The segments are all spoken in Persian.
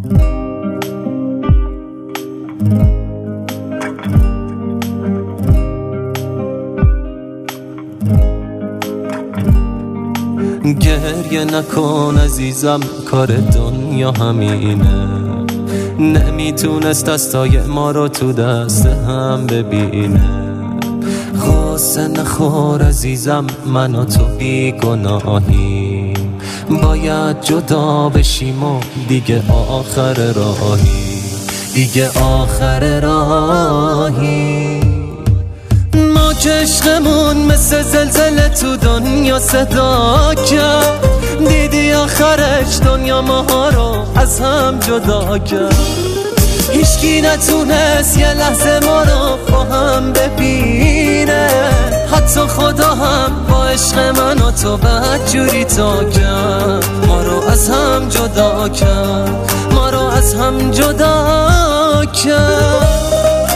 گریه نکن عزیزم، کار دنیا همینه. نمیتونست دستای ما رو تو دست هم ببینه. غصه نخور عزیزم، من و تو بیگناهیم. باید جدا بشیم و دیگه آخر راهی، دیگه آخر راهی. ما که عشقمون مثل زلزله تو دنیا صدا کرد. دیدی آخرش دنیا ماها رو از هم جدا کرد. هیچکی نتونست یه لحظه ما رو با هم ببینه. حتی خدا هم با عشق من و تو بدجوری تا کرد. ما رو از هم جدا کرد، ما رو از هم جدا کرد.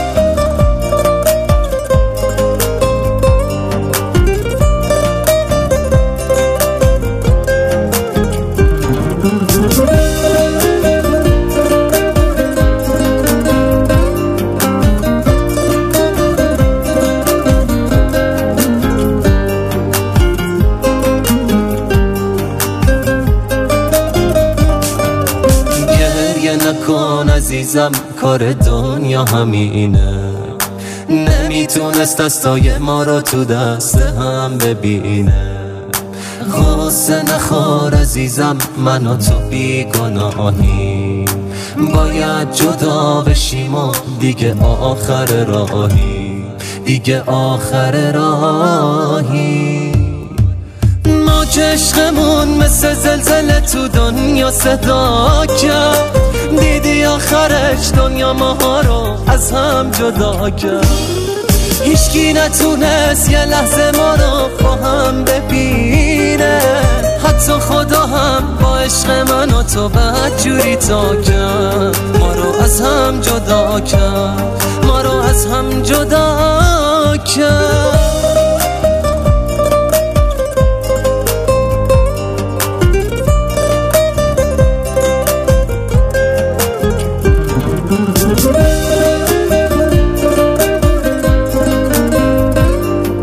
نکن عزیزم، کار دنیا همینه. نمیتونست دستای ما رو تو دست هم ببینه. غصه نخور عزیزم، من و تو بیگناهیم. باید جدا بشیم و دیگه آخر راهی، دیگه آخر راهی. ما که عشقمون مثل زلزله تو دنیا صدا کرد. دیدی آخرش دنیا ماها رو از هم جدا کرد. هیچکی نتونست یه لحظه ما رو با هم ببینه. حتی خدا هم با عشق من و تو بدجوری تا کرد. ما رو از هم جدا کرد، ما رو از هم جدا کرد.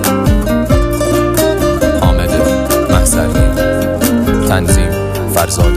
تنظیم فرزاد